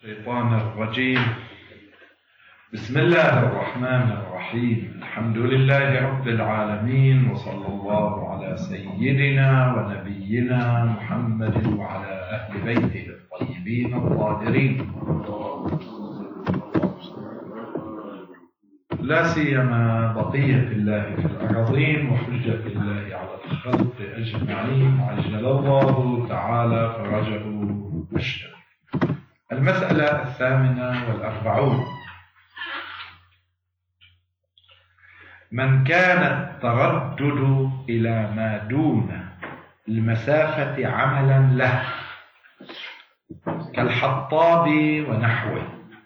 الشيطان الرجيم. بسم الله الرحمن الرحيم. الحمد لله رب العالمين، وصلى الله على سيدنا ونبينا محمد وعلى أهل بيته الطيبين الطاهرين، لا سيما بقية الله في الأراضين وحجة الله على الخلق أجمعين، عجل الله تعالى فرجه الشريف. المسألة 48: من كان التردد إلى ما دون المسافة عملا له كالحطاب ونحوه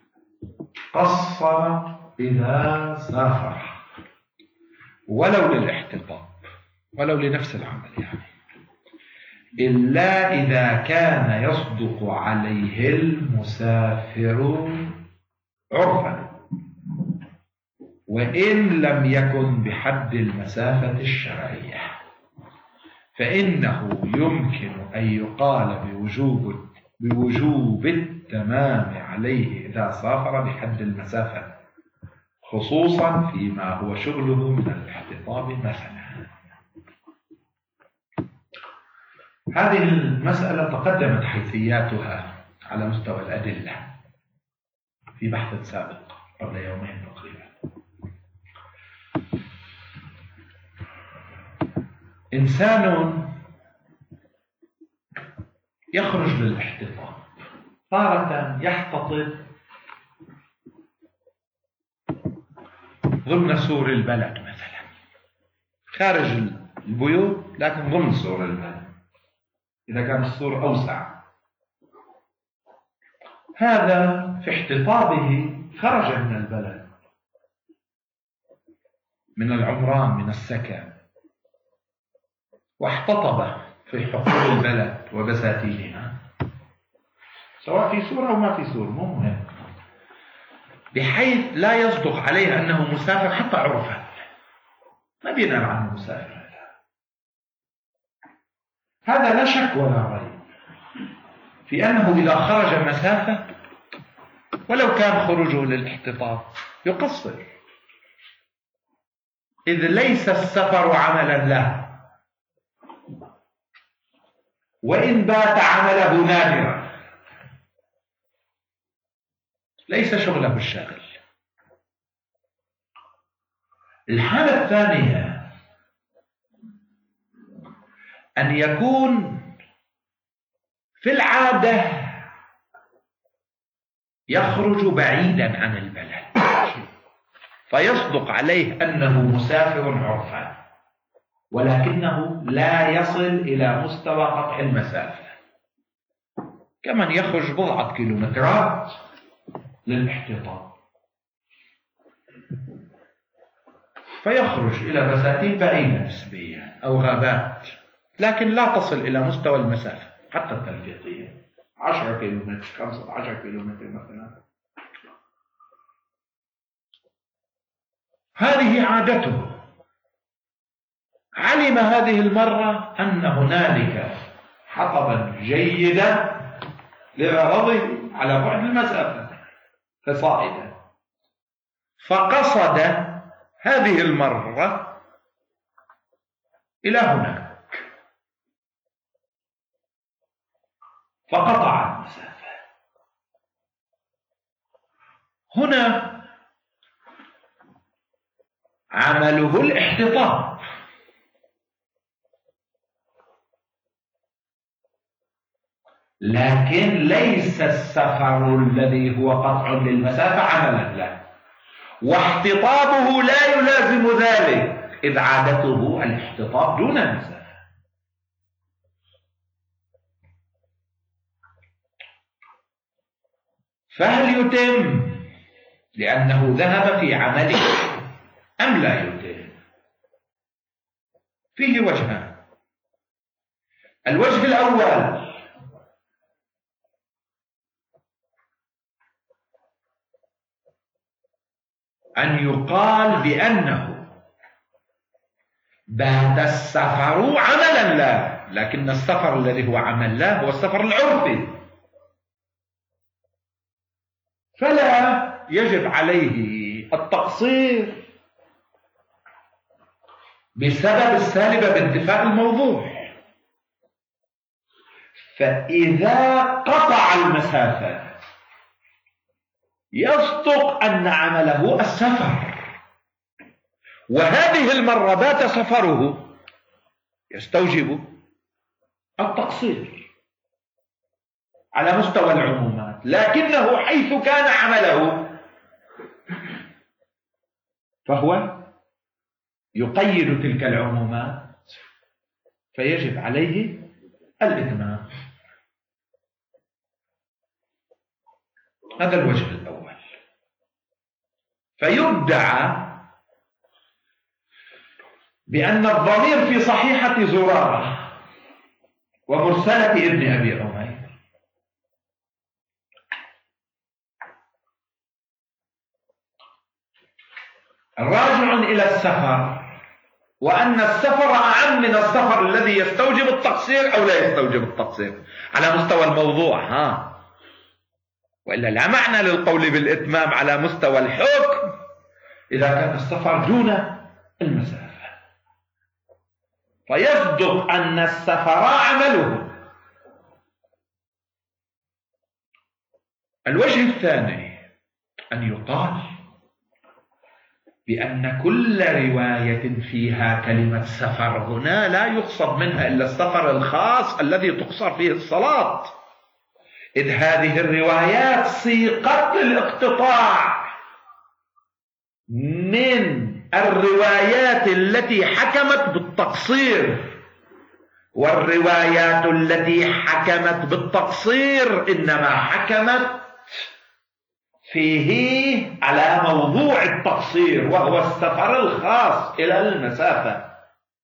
قصر إذا سافر ولو للاحتطاب، ولو لنفس العمل يعني، إلا إذا كان يصدق عليه المسافر عرفا، وإن لم يكن بحد المسافة الشرعية، فإنه يمكن أن يقال بوجوب التمام عليه إذا سافر بحد المسافة، خصوصا فيما هو شغله من الاحتطاب مثلا. هذه المسألة تقدمت حيثياتها على مستوى الأدلة في بحث سابق قبل يومين تقريبا. إنسان يخرج للاحتطاب، تارة يحتطب ضمن سور البلد مثلا، خارج البيوت لكن ضمن سور البلد إذا كان السور أوسع. هذا في احتطابه خرج من البلد، من العمران، من السكن، واحتطب في حقول البلد وبساتينها، سواء في سور أو ما في سور، مو مهم، بحيث لا يصدق عليه أنه مسافر حتى عرفا، ما بينال عنه مسافر. هذا لا شك ولا ريب في أنه إذا خرج مسافة ولو كان خروجه للاحتطاب يقصر، إذ ليس السفر عملا له، وإن بات عمله نادرا ليس شغله الشاغل. الحالة الثانية أن يكون في العادة يخرج بعيدا عن البلد، فيصدق عليه أنه مسافر عرفا، ولكنه لا يصل إلى مستوى قطع المسافة، كمن يخرج بضعة كيلومترات للاحتطاب، فيخرج إلى بساتين بعيدة نسبيا أو غابات، لكن لا تصل إلى مستوى المسافة حتى التلفيقية، 10 كيلومتر، 15 كيلومتر مثلا. هذه عادته. علم هذه المرة أن هنالك حطبا جيدا لغرضه على بعد المسافة فصائدا، فقصد هذه المرة إلى هناك فقطع المسافة. هنا عمله الاحتطاب، لكن ليس السفر الذي هو قطع للمسافة عملا له، واحتطابه لا يلازم ذلك، إذ عادته الاحتطاب دون المسافة. فهل يتم لأنه ذهب في عمله أم لا يتم؟ فيه وجهان. الوجه الأول أن يقال بأنه بات السفر عملا لا، لكن السفر الذي هو عمل لا هو السفر العرفي، فلا يجب عليه التقصير بسبب السالبة بانتفاء الموضوع. فإذا قطع المسافة يصدق أن عمله السفر، وهذه المرة بات سفره يستوجب التقصير على مستوى العمومات، لكنه حيث كان عمله فهو يقيد تلك العمومات، فيجب عليه الإتمام. هذا الوجه الأول. فيدعى بأن الضمير في صحيحة زرارة ومرسلة ابن أبي عمير راجع إلى السفر، وأن السفر أعم من السفر الذي يستوجب التقصير أو لا يستوجب التقصير على مستوى الموضوع. وإلا لا معنى للقول بالإتمام على مستوى الحكم إذا كان السفر دون المسافة. فيصدق أن السفر عمله. الوجه الثاني أن يقال بأن كل رواية فيها كلمة سفر هنا لا يقصد منها إلا السفر الخاص الذي تقصر فيه الصلاة، إذ هذه الروايات سيقت للاقتطاع من الروايات التي حكمت بالتقصير، والروايات التي حكمت بالتقصير إنما حكمت فيه على موضوع التقصير وهو السفر الخاص إلى المسافة.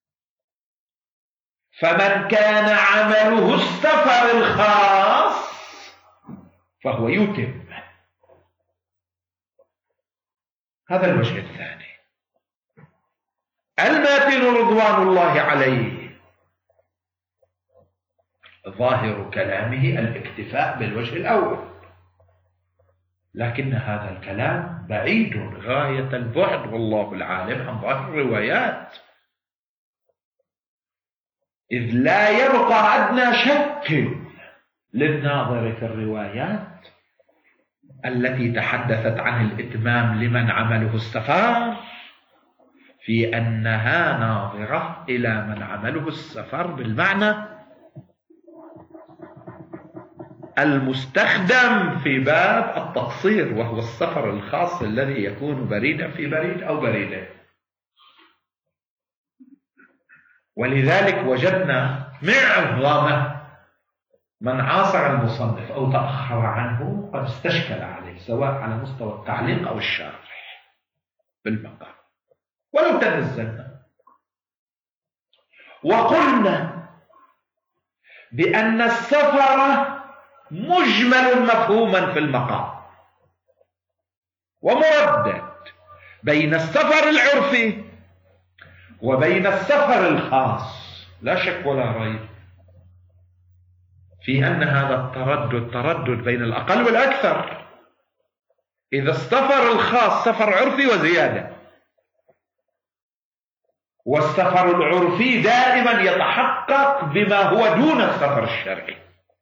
فمن كان عمله السفر الخاص فهو يتم. هذا الوجه الثاني. الماتن رضوان الله عليه ظاهر كلامه الاكتفاء بالوجه الأول، لكن هذا الكلام بعيد غاية البعد والله العالم عن ظاهر الروايات، إذ لا يبقى أدنى شك للناظر في الروايات التي تحدثت عن الإتمام لمن عمله السفر في أنها ناظرة إلى من عمله السفر بالمعنى المستخدم في باب التقصير، وهو السفر الخاص الذي يكون بريدا في بريد أو بريدين. ولذلك وجدنا معظم من عاصر المصنف أو تأخر عنه قد استشكل عليه، سواء على مستوى التعليق أو الشرح بالمقام. ولو تنزلنا وقلنا بأن السفر مجمل مفهوما في المقام ومردد بين السفر العرفي وبين السفر الخاص، لا شك ولا ريب في أن هذا التردد تردد بين الأقل والأكثر. إذا السفر الخاص سفر عرفي وزيادة، والسفر العرفي دائما يتحقق بما هو دون السفر الشرعي،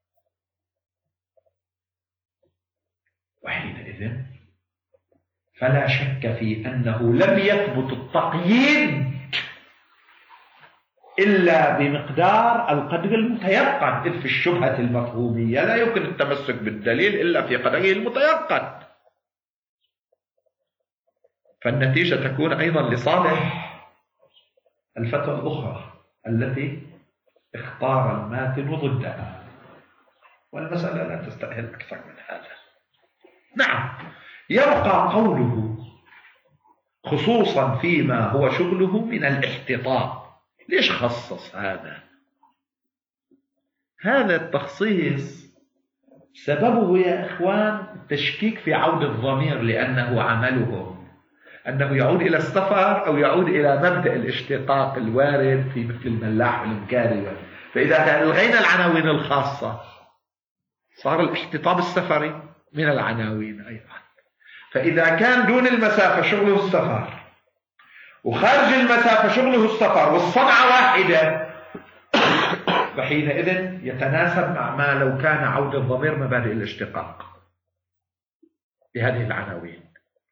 وحينئذ فلا شك في أنه لم يثبت التقييد إلا بمقدار القدر المتيقن، إذ في الشبهة المفهومية لا يمكن التمسك بالدليل إلا في قدره المتيقن. فالنتيجة تكون أيضا لصالح الفتوى الأخرى التي اختار الماتن ضدها، والمسألة لا تستأهل أكثر من هذا. نعم، يبقى قوله خصوصا فيما هو شغله من الاحتطاب. ليش خصص هذا؟ هذا التخصيص سببه يا إخوان التشكيك في عود الضمير، لأنه عملهم أنه يعود إلى السفر أو يعود إلى مبدأ الاشتقاق الوارد في مثل الملاح والمكاري. فإذا ألغينا العناوين الخاصة صار الاحتطاب السفري من العناوين أيضا. فإذا كان دون المسافة شغله السفر وخارج المسافة شغله السفر والصنعة واحدة، فحينئذ يتناسب مع ما لو كان عود الضمير مبادئ الاشتقاق بهذه العناوين،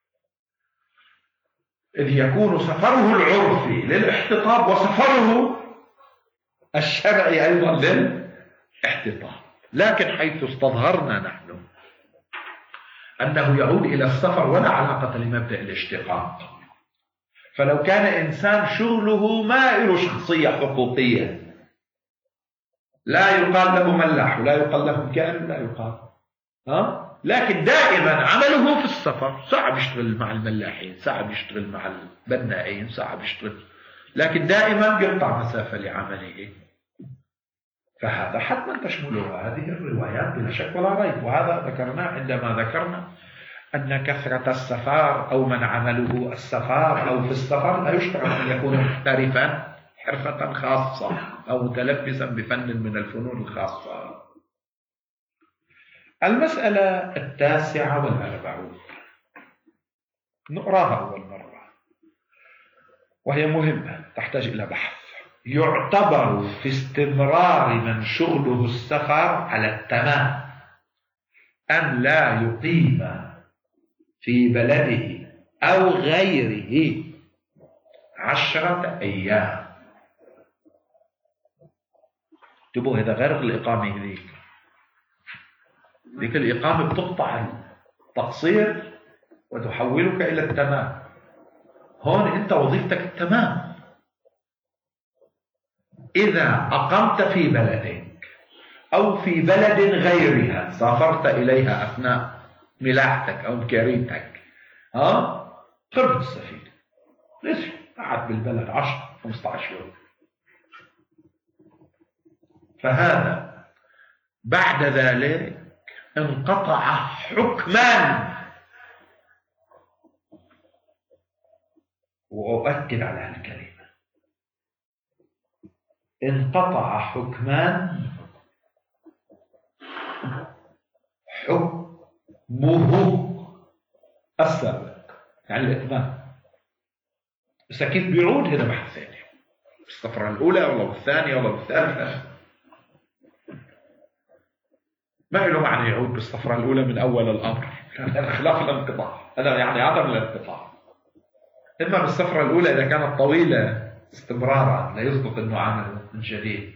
إذ يكون سفره العرفي للاحتطاب وسفره الشرعي أيضا للاحتطاب. لكن حيث استظهرنا نحن أنه يعود إلى السفر ولا علاقة لمبدأ الاشتقاق، فلو كان إنسان شغله ما له شخصية حقوقية لا يقال له ملاح ولا يقال له كائن، لا يقال لكن دائما عمله في السفر، ساعة بيشتغل مع الملاحين، ساعة بيشتغل مع البنائين، ساعة بيشتغل، لكن دائما يقطع مسافة لعمله. فهذا حتما تشمله هذه الروايات بلا شك ولا ريب، وهذا ذكرناه عندما ذكرنا أن كثرة السفر أو من عمله السفر أو في السفر لا يشترط أن يكون محترفا حرفة خاصة أو متلبسا بفن من الفنون الخاصة. المسألة 49 نقراها أول مرة وهي مهمة تحتاج إلى بحث. يعتبر في استمرار من شغله السفر على التمام أن لا يقيم في بلده أو غيره 10 أيام. انتبهوا، هذا غير الإقامة. ذيك الإقامة بتقطع التقصير وتحولك إلى التمام. هون أنت وظيفتك التمام. إذا أقمت في بلدك أو في بلد غيرها سافرت إليها أثناء ملاحتك أو مكاريتك، قربت السفينة ليش قعد بالبلد 10-15 يوم، فهذا بعد ذلك انقطع حكما، وأؤكد على هالكلمة، انقطع حكمان، حكمه السابق يعني الإتمام. بس أكيد بيعود، هذا بحث ثاني، السفرة الأولى ولا بالثانية ولا بالثالثة، ما له معنى يعود بالسفرة الأولى من أول الأمر، خلاف الانقطاع، هذا يعني عدم الانقطاع. إما بالسفرة الأولى إذا كانت طويلة استمرارا لا يصدق أنه عمله من جديد.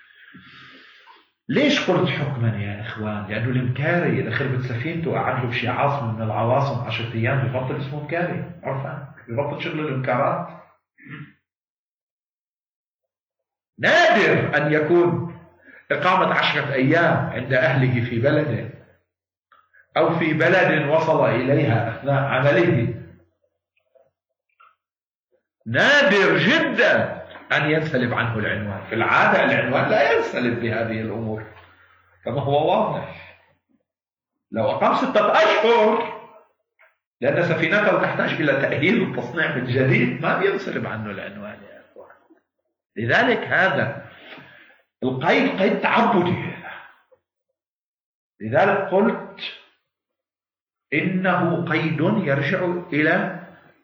ليش قلت حكما يا إخوان؟ لأنه المكاري إذا خربت سفينته وقعد له بشي عاصمة من العواصم 10 أيام ببطل اسمه مكاري، عرفان ببطل شغل الإمكارات. نادر أن يكون إقامة 10 أيام عند أهله في بلده أو في بلد وصل إليها أثناء عمله، نادر جدا أن ينسلب عنه العنوان. في العادة العنوان لا ينسلب بهذه الأمور كما هو واضح. لو أقام 6 أشهر لأن سفينته تحتاج إلى تأهيل وتصنيع من جديد ما بينسلب عنه العنوان يا أخوان. لذلك هذا القيد قيد تعبدي، لذلك قلت إنه قيد يرجع إلى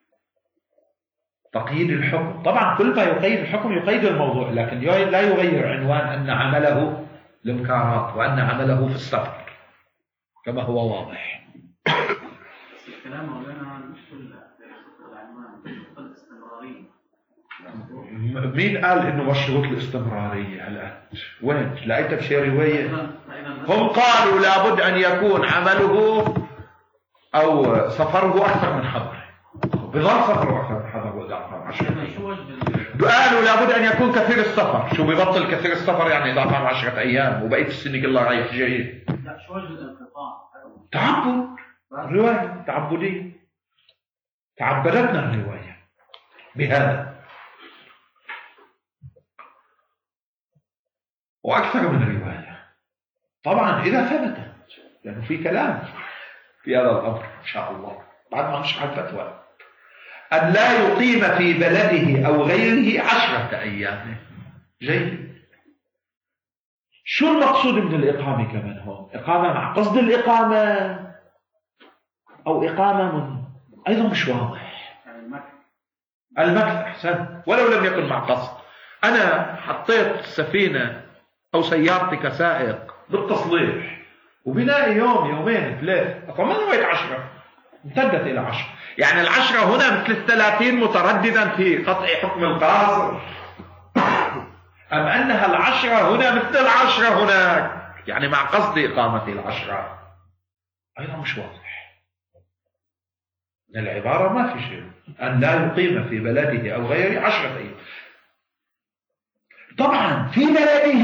تقييد الحكم. طبعا كل ما يقيد الحكم يقيد الموضوع، لكن لا يغير عنوان أن عمله الإمكارات وأن عمله في السفر كما هو واضح. الكلام مولانا مش العنوان الاستمرارية. مين قال إنه مشروط الاستمرارية؟ هلا وين لقيتها بشي رواية؟ هم قالوا لابد أن يكون عمله أو سفره أكثر من حضره، بظل سفره أكثر من حضره وإذا أقام 10 أيام. قالوا لابد أن يكون كثير السفر. شو بيبطل كثير السفر؟ يعني إذا أقام 10 أيام وبقيت السنة كلها رايح جاي. لا، شو وجه الانقطاع؟ تعبد، رواية تعبدية، تعبدتنا الرواية بهذا وأكثر من رواية. طبعا إذا ثبتت، لأنه في كلام في هذا الأمر إن شاء الله بعد ما نشرح الفتوى، أن لا يقيم في بلده أو غيره 10 أيام. جيد. شو المقصود من الإقامة كمان هون؟ إقامة مع قصد الإقامة أو إقامة أيضا مش واضح. المكث أحسن ولو لم يكن مع قصد. أنا حطيت سفينة أو سيارتي كسائق بالتصليح وبناء يوم يومين ثلاث، طبعا وين 10 امتدت إلى 10، يعني 10 هنا مثل 30 مترددا في قطع حكم القاصر، أم أنها 10 هنا مثل 10 هناك، يعني مع قصد إقامة 10 أيضا مش واضح. العبارة ما في شيء أن لا يقيم في بلده أو غيره 10 أيام. طبعا في بلده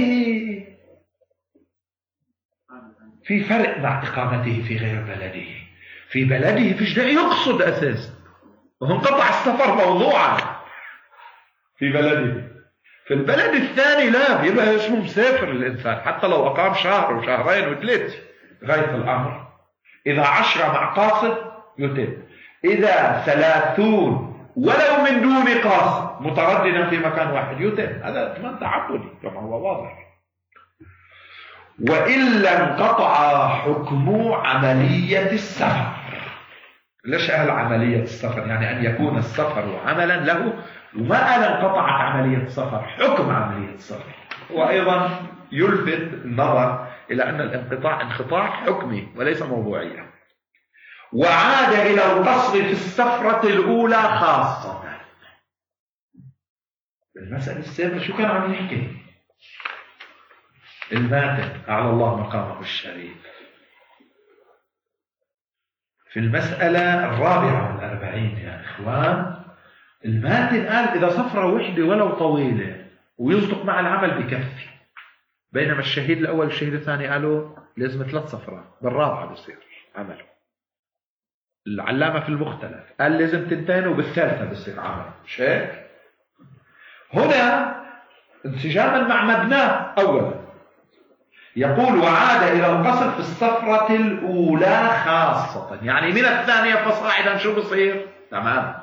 في فرق مع إقامته في غير بلده. في بلده فيش داعي يقصد أساسا، وانقطع السفر موضوعا في بلده. في البلد الثاني لا، بيبقى اسمه مسافر الإنسان حتى لو أقام شهر وشهرين وثلاثة غاية الأمر. إذا 10 مع قاصد يتم، إذا 30 ولو من دون قاصد مترددا في مكان واحد يتم. هذا اتمام تعبدي كما هو واضح. وإلا انقطع حكم عملية السفر. ليش قال عملية السفر؟ يعني أن يكون السفر عملا له، وما قال انقطعت عملية السفر، حكم عملية السفر. وأيضا يلفت النظر إلى أن الانقطاع انقطاع حكمي وليس موضوعيا. وعاد إلى القصر في السفرة الأولى خاصة. المسألة السابقة شو كان عم يحكي؟ الماتن أعلى الله مقامه الشريف. في المسألة 44 يا إخوان، الماتن قال إذا سفرة وحدة ولو طويلة ويصدق مع العمل بكفي، بينما الشهيد الأول والشهيد الثاني قالوا لازم 3 سفرات، بالرابعة بصير عمله. العلامة في المختلف قال لازم 2 وبالثالثة بصير عمل. مش هيك؟ هنا انسجاما مع مبناه أولا يقول وعاد إلى القصر في السفرة الأولى خاصة، يعني من الثانية فصاعدا شو بصير؟ تمام.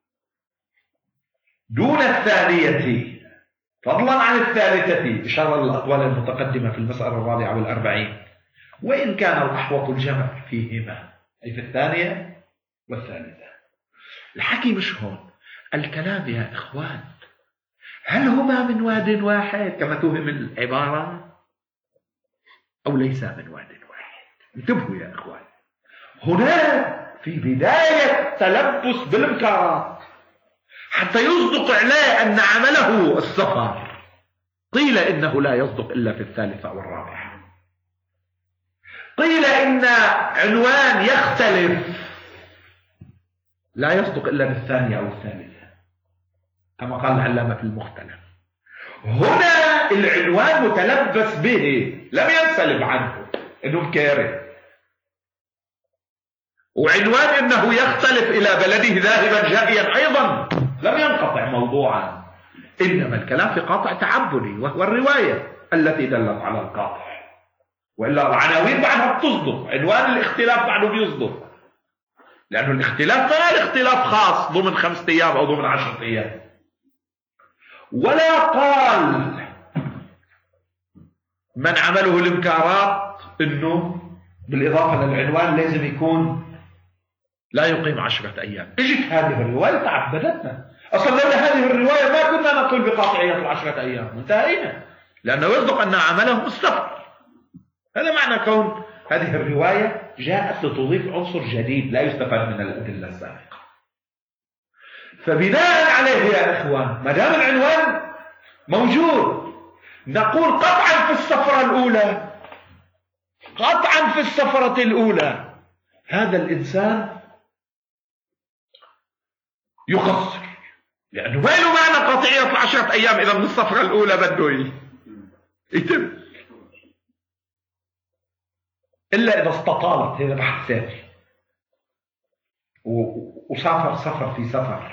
دون الثانية فضلا عن الثالثة، إشارة للأطوال المتقدمة في المسألة 44، وإن كان الأحوط الجمع فيهما، أي في الثانية والثالثة. الحكي مش هون. الكلام يا إخوان هل هما من واد واحد كما توهم العبارة أو ليس من واد واحد؟ انتبهوا يا إخوان، هنا في بداية تلبس بالإنكارات حتى يصدق عليه أن عمله السفر، قيل إنه لا يصدق إلا في الثالثة أو الرابعة، قيل إن عنوان يختلف لا يصدق إلا بالثانية أو الثالثة كما قال العلامة في المختلف. هنا العنوان متلبس به لم ينسلب عنه إنه مكاره، وعنوان إنه يختلف إلى بلده ذاهبا جائيا أيضا لم ينقطع موضوعا، إنما الكلام في قاطع تعبدي وهو الرواية التي دلت على القاطع، وإلا العناوين بعدها بتصدق، عنوان الاختلاف بعده بيصدق، لأنه الاختلاف ما الاختلاف خاص ضمن 5 أيام أو ضمن 10 أيام. ولا قال من عمله الإنكارات إنه بالإضافة للعنوان لازم يكون لا يقيم 10 أيام. اجت هذه الرواية تعبدتنا. أصلا لولا هذه الرواية ما كنا نقول بقاطعية 10 أيام، انتهينا، لأنه يصدق أن عمله السفر. هذا معنى كون هذه الرواية جاءت لتضيف عنصر جديد لا يستفاد من الأدلة السابقة. فبناء عليه يا إخوان ما دام العنوان موجود نقول قطعا في السفرة الأولى، قطعا في السفرة الأولى هذا الإنسان يقصر، لأنه ما له معنى قطعية 10 أيام إذا من السفرة الأولى بده يتم، إلا إذا استطالت، هذا بحث ثاني، وسافر سفر في سفر.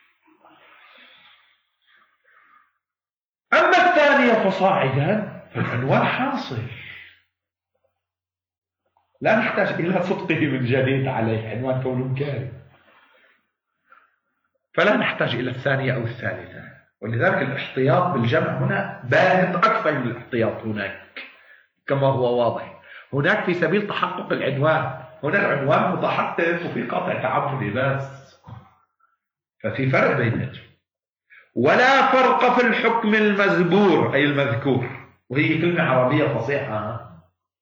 أما الثانية فصاعدا فالعنوان حاصل، لا نحتاج إلى صدقه من جديد عليه، عنوان كونه كارث، فلا نحتاج إلى الثانية أو الثالثة. ولذلك الاحتياط بالجمع هنا باهت أكثر من الاحتياط هناك كما هو واضح. هناك في سبيل تحقق العنوان هنا العنوان متحقق وفي قطع تعمدي بس، ففي فرق بينهم. ولا فرق في الحكم المذبور أي المذكور، وهي كلمة عربية فصيحة،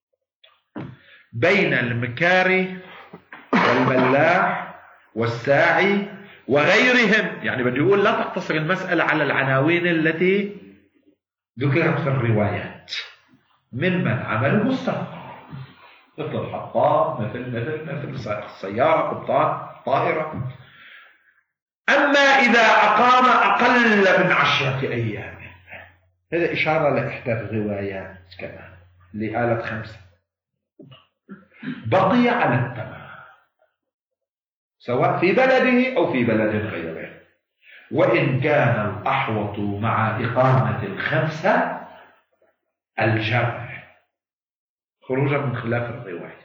بين المكاري والملاح والساعي وغيرهم. يعني بدي يقول لا تقتصر المسألة على العناوين التي ذكرت في الروايات ممن عمله السفر، مثل الحطاب، مثل السيارة، قبطان، طائرة. أما إذا أقام أقل من 10 أيام، هذا إشارة لإحدى الروايات كمان لآلة 5، بقي على التمام سواء في بلده أو في بلد غيره، وإن كان الأحوط مع إقامة 5 الجمع خروجا من خلاف الرواية.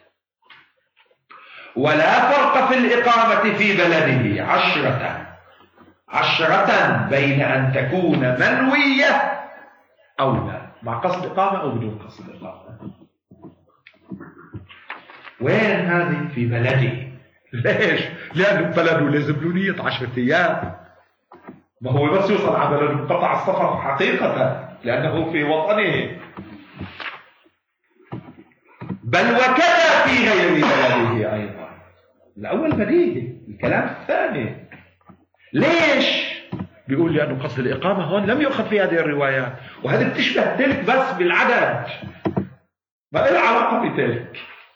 ولا فرق في الإقامة في بلده 10 بين أن تكون منوية أو لا، مع قصد إقامة أو بدون قصد إقامة. وين هذه؟ في بلده. ليش؟ لأنه بلده لازم له نية 10 أيام، ما هو بس يوصل على بلده انقطع السفر حقيقة لأنه في وطنه. بل وكذا في غير بلده أيضا. الأول بديهي، الكلام الثاني. ليش؟ بيقول لأنه قصد الإقامة هون لم يؤخذ في هذه الروايات، وهذه بتشبه تلك بس بالعدد، ما لها علاقة بتلك.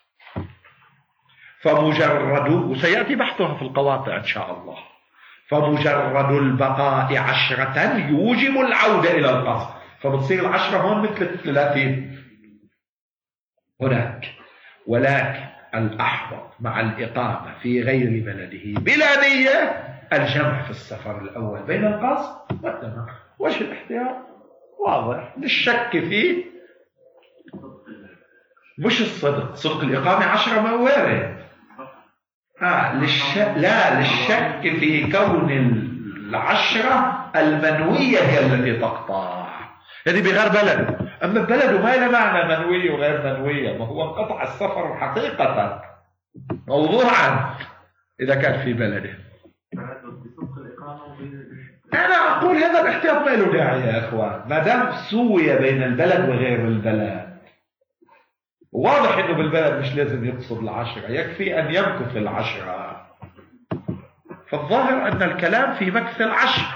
فمجرد، وسيأتي بحثها في القواطع إن شاء الله، فمجرد البقاء 10 يوجب العودة إلى القصد، فبتصير 10 هون مثل 30 هناك. ولكن الأحوط مع الإقامة في غير بلده بلا نية الجمع في السفر الأول بين القصد والتمام. وجه الاحتياط واضح، للشك فيه مش الصدق، صدق الإقامة 10 ما وارد. لا، للشك في كون 10 المنوية هي التي تقطع، هذه بغير بلد. أما بلده ما له معنى منوية وغير منوية، ما هو انقطع السفر حقيقة موضوعا إذا كان في بلده. أنا أقول هذا الاحتياط ما له داعي يا أخوان، ما دام سوية بين البلد وغير البلد. واضح إنه بالبلد مش لازم يقصد 10، يكفي أن يمكث 10. فالظاهر أن الكلام في مكث 10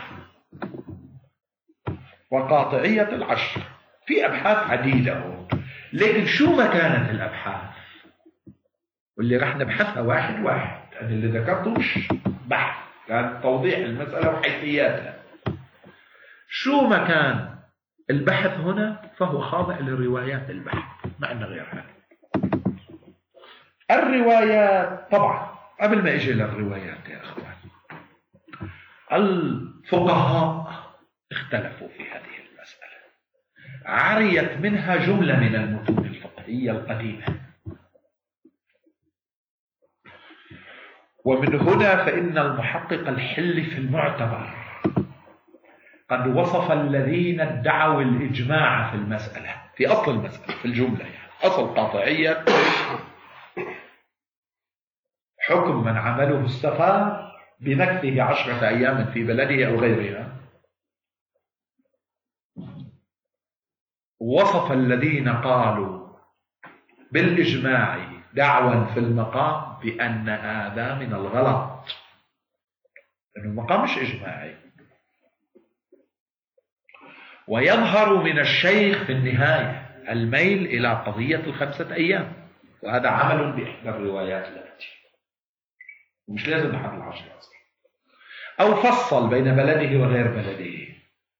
وقاطعية 10. في أبحاث عديدة، لكن شو ما كانت الأبحاث واللي راح نبحثها واحد، أنا اللي ذكرته مش بحث، كان توضيح المسألة وحيثياتها. شو ما كان البحث هنا فهو خاضع لروايات البحث، ما أن غير هذا. الروايات طبعا قبل ما اجي للروايات يا أخوان، الفقهاء اختلفوا في هذه المسألة، عريت منها جملة من المتون الفقهية القديمة. ومن هنا فإن المحقق الحلي في المعتبر قد وصف الذين ادعوا الإجماع في المسألة، في أصل المسألة، في الجملة يعني أصل قاطعية حكم من عمله السفر بمكثه 10 أيام في بلده أو غيرها. وصف الذين قالوا بالإجماع دعوا في المقام بأن هذا من الغلط، لأن المقام مش إجماعي. ويظهر من الشيخ في النهاية الميل إلى قضية 5 أيام، وهذا عمل بإحدى الروايات التي مش لازم نحن 10 أصلا، أو فصل بين بلده وغير بلده.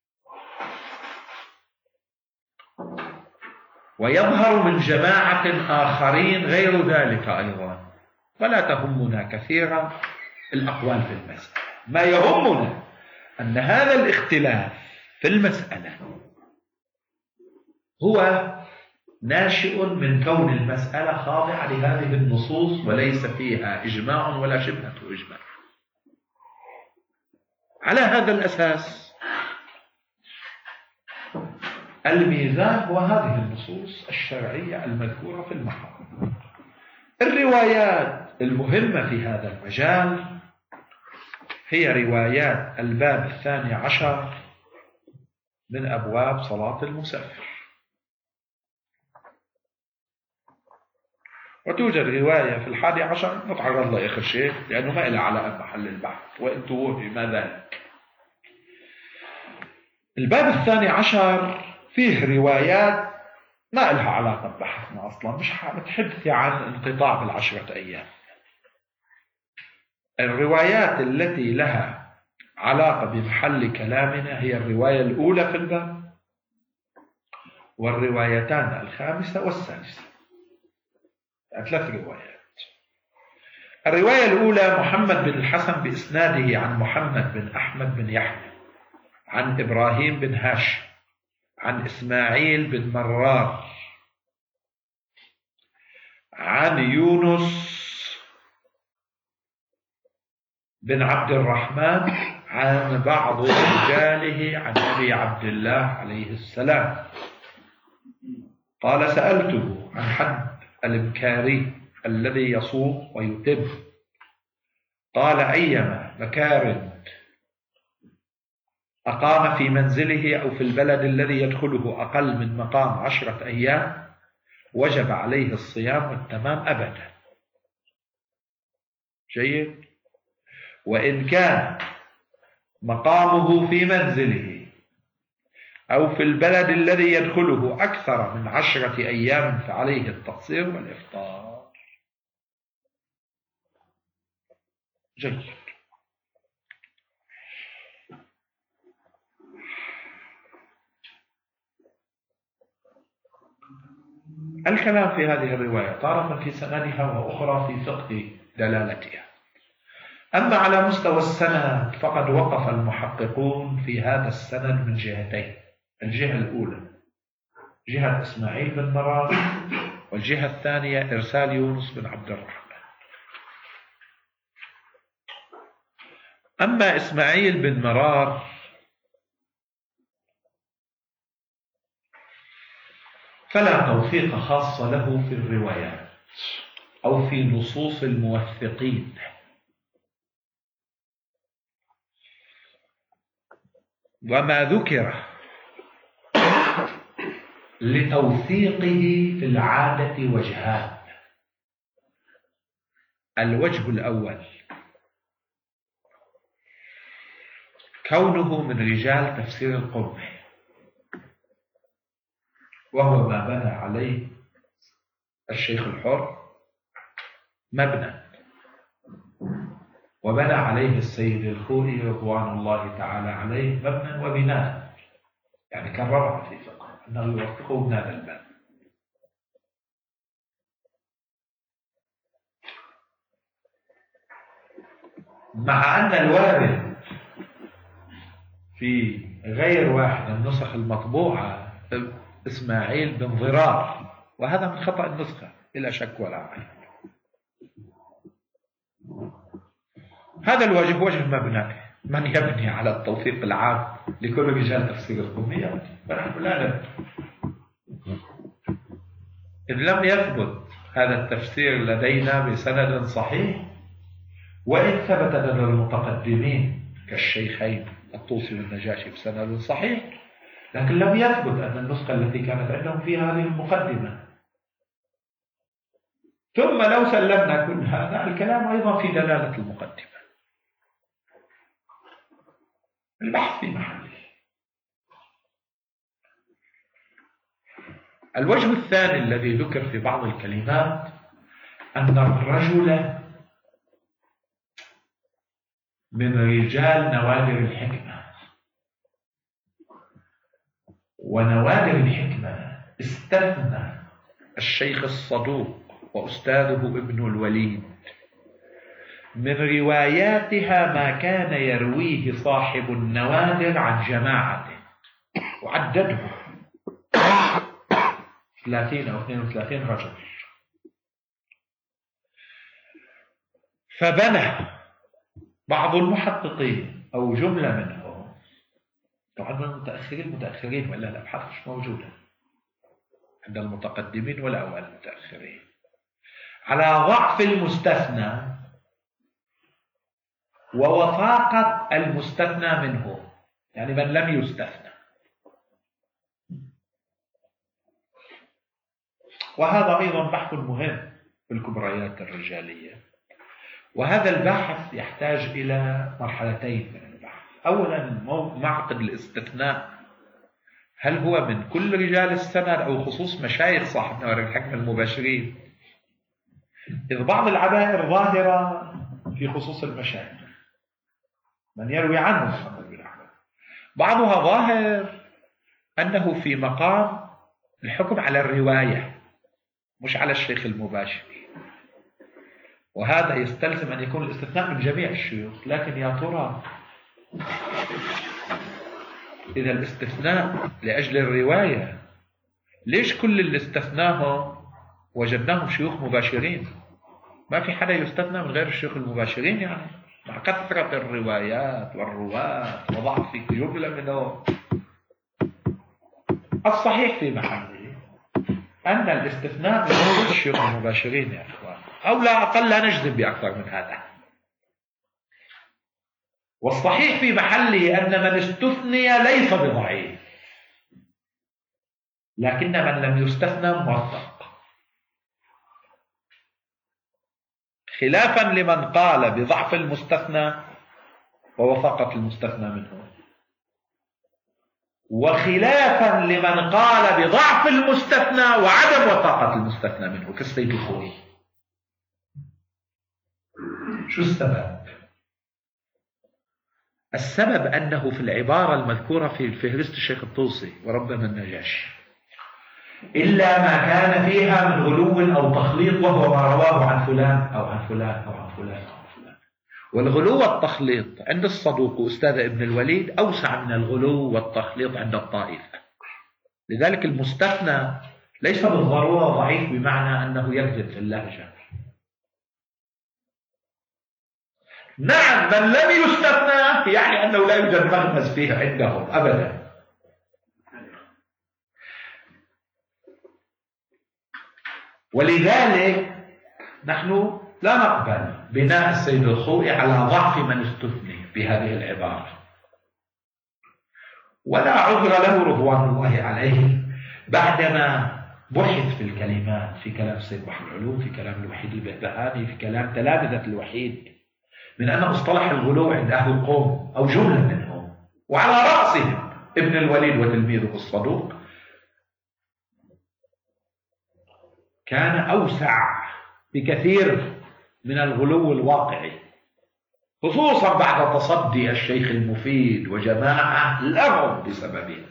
ويظهر من جماعة آخرين غير ذلك أيضا. ولا تهمنا كثيرا الأقوال في المسألة، ما يهمنا أن هذا الاختلاف في المسألة هو ناشئ من كون المسألة خاضعة لهذه النصوص وليس فيها إجماع ولا شبهة إجماع. على هذا الأساس الميزان هو هذه النصوص الشرعية المذكورة في المقام. الروايات المهمة في هذا المجال هي روايات الباب 12 من أبواب صلاة المسافر. وتوجد رواية في 11 نتعرض لها آخر شيء لأنه ما إلها علاقة بمحل البحث وإن توهم ما ذلك. الباب 12 فيه روايات ما لها علاقة ببحثنا أصلا، مش بتحدثي عن انقطاع بالعشرة أيام. الروايات التي لها علاقة بمحل كلامنا هي الرواية الأولى في الباب والروايتان الخامسة والسادسة، 3 روايات. الرواية الأولى محمد بن الحسن بإسناده عن محمد بن أحمد بن يحيى عن إبراهيم بن هاشم عن إسماعيل بن مرار عن يونس بن عبد الرحمن عن بعض رجاله عن أبي عبد الله عليه السلام قال: سألته عن حد الإبكاري الذي يصوم ويتم، قال: أيما مكار أقام في منزله أو في البلد الذي يدخله أقل من مقام 10 أيام وجب عليه الصيام والتمام أبدا. جيد. وإن كان مقامه في منزله أو في البلد الذي يدخله أكثر من 10 أيام فعليه التقصير والإفطار. جيد. الكلام في هذه الرواية تارة في سندها وأخرى في فقه دلالتها. أما على مستوى السند فقد وقف المحققون في هذا السند من جهتين: الجهة الأولى جهة إسماعيل بن مرار، والجهة الثانية إرسال يونس بن عبد الرحمن. أما إسماعيل بن مرار فلا توثيق خاص له في الروايات أو في نصوص الموثقين، وما ذكر لتوثيقه في العادة وجهان: الوجه الأول كونه من رجال تفسير القرطبي، وهو ما بنى عليه الشيخ الحر مبنى، وبنى عليه السيد الخوئي رضوان الله تعالى عليه مبنى وبناء، يعني كررها في فقه أنه يوفقه من هذا الباب. مع أن الوارد في غير واحد النسخ المطبوعة إسماعيل بن ضرار، وهذا من خطأ النسخة بلا شك ولا عيب. هذا الوجه وجه مبنى، من يبني على التوثيق العام لكل رجال تفسير القرطبي، فنحن لا نبني. إن لم يثبت هذا التفسير لدينا بسند صحيح، وإن ثبت لدى المتقدمين كالشيخين الطوسي والنجاشي بسند صحيح، لكن لم يثبت أن النسخة التي كانت عندهم فيها هذه المقدمة. ثم لو سلمنا كل هذا، الكلام أيضا في دلالة المقدمة، البحث في محله. الوجه الثاني الذي ذكر في بعض الكلمات أن الرجل من رجال نوادر الحكمة، ونوادر الحكمة استثنى الشيخ الصدوق وأستاذه ابن الوليد من رواياتها ما كان يرويه صاحب النوادر عن جماعة، وعدده 30 أو 32 رجل. فبنى بعض المحققين أو جملة منهم، طبعا من المتأخرين ولا الأبحاث مش موجودة عند المتقدمين ولا أوائل المتأخرين، على ضعف المستثنى ووثاقة المستثنى منه، يعني من لم يستثنى. وهذا أيضا بحث مهم في الكبريات الرجالية، وهذا البحث يحتاج إلى مرحلتين من البحث. أولا معقد الاستثناء، هل هو من كل رجال السند أو خصوص مشايخ صاحب نوادر الحكمة المباشرين؟ إذ بعض العبائر ظاهرة في خصوص المشايخ من يروي عنه محمد بن أحمد، بعضها ظاهر أنه في مقام الحكم على الرواية مش على الشيخ المباشر، وهذا يستلزم أن يكون الاستثناء من جميع الشيوخ. لكن يا ترى إذا الاستثناء لأجل الرواية، ليش كل اللي استثناهم وجدناهم شيوخ مباشرين؟ ما في حدا يستثنى من غير الشيوخ المباشرين، يعني مع كثرة الروايات والرواة وضعف جملة منهم. الصحيح في محله أن الاستثناء من الشيوخ المباشرين يا أخوان، أو لا أقل لا نجزم بأكثر من هذا. والصحيح في محله أن من استثني ليس بضعيف، لكن من لم يستثنى موثق، خلافا لمن قال بضعف المستثنى ووثقة المستثنى منه، وخلافا لمن قال بضعف المستثنى وعدم وثاقة المستثنى منه كالسيد الخوئي. شو السبب؟ السبب أنه في العبارة المذكورة في فهرست الشيخ الطوسي وربما النجاشي إلا ما كان فيها من غلو أو تخليط، وهو ما رواه عن فلان أو عن فلان أو عن فلان أو عن فلان. والغلو والتخليط عند الصدوق أستاذ ابن الوليد أوسع من الغلو والتخليط عند الطائفة. لذلك المستثنى ليس بالضرورة ضعيف بمعنى أنه يكذب في اللهجة. نعم، من لم يستثنى يعني أنه لا يوجد مغمز فيه عندهم أبدا. ولذلك نحن لا نقبل بناء السيد الخوئي على ضعف من استثني بهذه العبارة، ولا عذر له رضوان الله عليه بعدما بحث في الكلمات، في كلام السيد بحر العلوم، في كلام الوحيد البهبهاني، في كلام تلامذة الوحيد، من أن مصطلح الغلو عند أهل القوم أو جملة منهم وعلى رأسهم ابن الوليد وتلميذه الصدوق كان أوسع بكثير من الغلو الواقعي، خصوصا بعد تصدي الشيخ المفيد وجماعة لهم بسببه.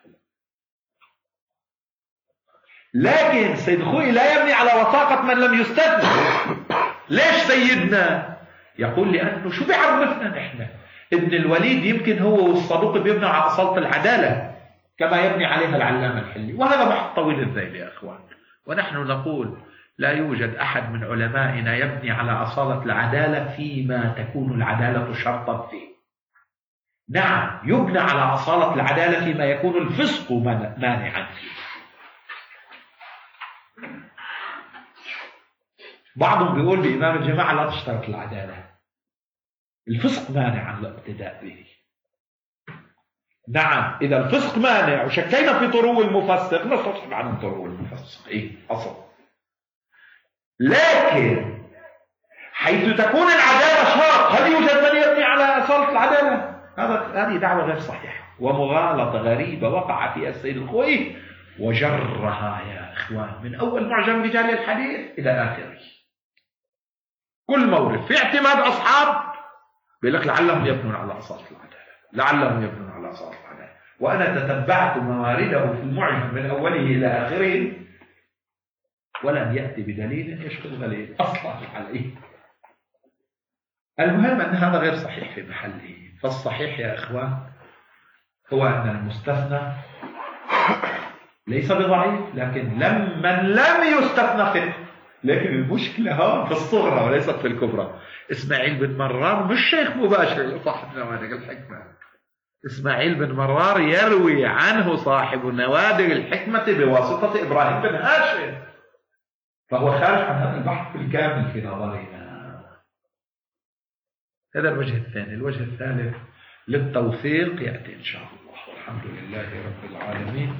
لكن سيد الخوئي لا يبني على وثاقة من لم يستثنى. ليش سيدنا؟ يقول لأنه شو بيعرفنا نحن؟ ابن الوليد يمكن هو والصدوق بيبنوا على أصالة العدالة كما يبني عليها العلامة الحلي، وهذا بحث طويل الذيل يا أخوان. ونحن نقول لا يوجد أحد من علمائنا يبني على أصالة العدالة فيما تكون العدالة شرطا فيه. نعم، يبنى على أصالة العدالة فيما يكون الفسق مانعا فيه. بعضهم بيقول بإمام الجماعة لا تشترط العدالة، الفسق مانع عن الاقتداء به. نعم، إذا الفسق مانع وشكينا في طرو المفسق نستصحب عن طرو المفسق، أصل. لكن حيث تكون العدالة شرط، هل يوجد من يبني على أصالة العدالة؟ هذه دعوة غير صحيحة ومغالطة غريبة وقع فيها السيد الخوئي وجرها يا إخوان من أول معجم رجال الحديث إلى آخره. كل مورد في اعتماد أصحاب بيقول لك لعلهم يبنون على أصالة العدالة، لعلهم يبنون على أصالة العدالة. وأنا تتبعت موارده في المعجم من أوله إلى آخره ولم يأتي بدليل يشكل دليل أصلا عليه. المهم أن هذا غير صحيح في محله. فالصحيح يا إخوان هو أن المستثنى ليس بضعيف، لكن من لم يستثنى فقه. لكن المشكلة هون في الصغرى وليست في الكبرى. إسماعيل بن مرار مش شيخ مباشر صاحب نوادر الحكمة. إسماعيل بن مرار يروي عنه صاحب نوادر الحكمة بواسطة إبراهيم بن هاشم. فهو خارج عن هذا البحث بالكامل في نظرنا. هذا الوجه الثاني. الوجه الثالث للتوثيق يأتي إن شاء الله، والحمد لله رب العالمين.